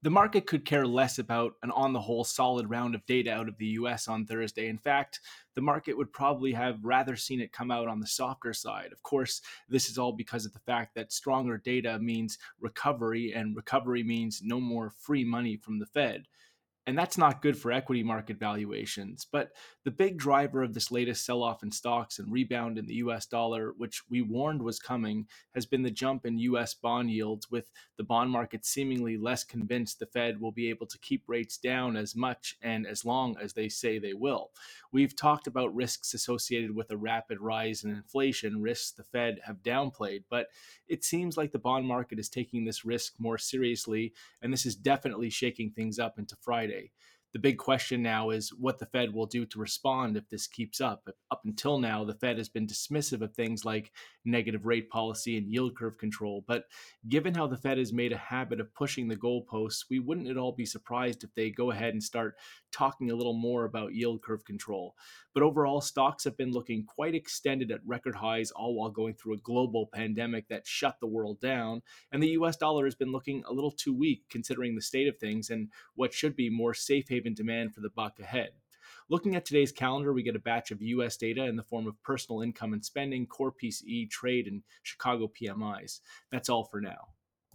The market could care less about an on the whole solid round of data out of the US on Thursday. In fact, the market would probably have rather seen it come out on the softer side. Of course, this is all because of the fact that stronger data means recovery, and recovery means no more free money from the Fed. And that's not good for equity market valuations. But the big driver of this latest sell off in stocks and rebound in the US dollar, which we warned was coming, has been the jump in US bond yields, with the bond market seemingly less convinced the Fed will be able to keep rates down as much and as long as they say they will. We've talked about risks associated with a rapid rise in inflation, risks the Fed have downplayed, but it seems like the bond market is taking this risk more seriously, and this is definitely shaking things up into Friday. The big question now is what the Fed will do to respond if this keeps up. Up until now, the Fed has been dismissive of things like negative rate policy and yield curve control. But given how the Fed has made a habit of pushing the goalposts, we wouldn't at all be surprised if they go ahead and start talking a little more about yield curve control. But overall, stocks have been looking quite extended at record highs, all while going through a global pandemic that shut the world down. And the US dollar has been looking a little too weak considering the state of things and what should be more safe haven demand for the buck ahead. Looking at today's calendar, we get a batch of US data in the form of personal income and spending, core PCE, trade, and Chicago PMIs. That's all for now.